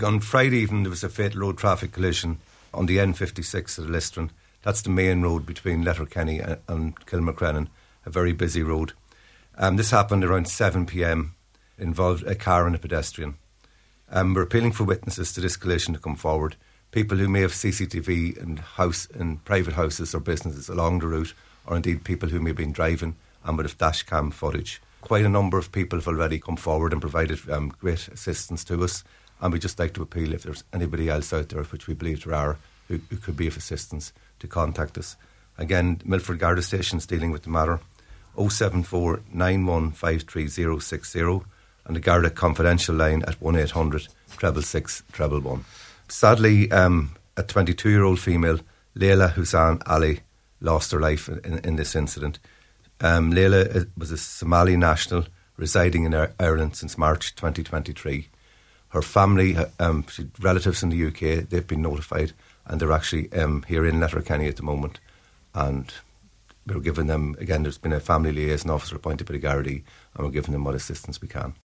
On Friday evening, there was a fatal road traffic collision on the N56 at Listrin. That's the main road between Letterkenny and Kilmacrennan, a very busy road. This happened around 7 p.m, involved a car and a pedestrian. We're appealing for witnesses to this collision to come forward. People who may have CCTV in private houses or businesses along the route, or indeed people who may have been driving and would have dash cam footage. Quite a number of people have already come forward and provided great assistance to us, and we'd just like to appeal, if there's anybody else out there, which we believe there are, who could be of assistance, to contact us. Again, Milford Garda Station is dealing with the matter. 074 9153060 and the Garda confidential line at 1800 666 111. Sadly, a 22-year-old female, Leila Hussein Ali, lost her life in this incident. Leila was a Somali national residing in Ireland since March 2023. Her family, she had relatives in the UK, they've been notified, and they're actually here in Letterkenny at the moment. And we're giving them, again, there's been a family liaison officer appointed by the Gardaí, and we're giving them what assistance we can.